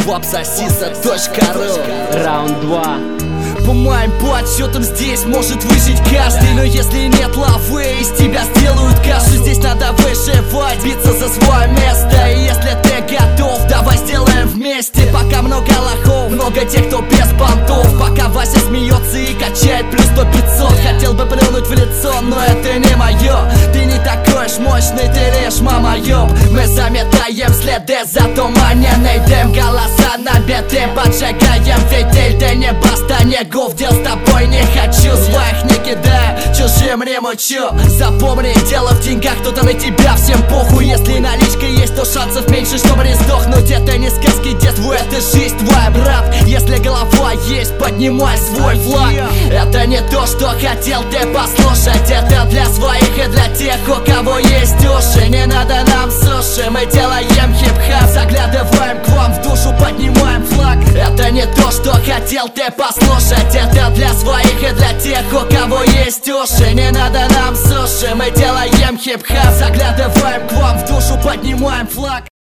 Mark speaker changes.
Speaker 1: wapsasisa.ru.
Speaker 2: Раунд 2.
Speaker 1: По моим подсчетам здесь может выжить каждый, но если нет лавы, из тебя сделают кашу. Здесь надо выживать, биться за свое место. И если ты готов, давай сделаем вместе. Пока много лохов, много тех, кто без понтов. Пока Вася смеется и качает плюс 100-500. Хотел бы плюнуть в лицо, но это не мое. Ты не такой уж мощный, ты лишь мамоёб. Мы заметаем следы за туманенный дым. Голоса набитым поджигаем фитиль. Ты не баста, не гуф, дел с тобой не хочу. Своих не кидаю, чужим не мучу. Запомни, дело в деньгах, кто-то на тебя всем похуй. Если наличка есть, то шансов меньше, чтобы не сдохнуть. Это не сказки, детство, это жизнь твоя, брат. Если голова есть, поднимай свой флаг. Это не то, что хотел ты послушать. Это для своих и для тех, у кого есть уши. Не надо нам суши, мы делаем хип-хап. Заглядываем к вам в душу, поднимаем флаг. Это не то, что хотел ты послушать. Это для своих и для тех, у кого есть уши. Не надо нам суши, мы делаем хип-хап. Заглядываем к вам в душу, поднимаем флаг.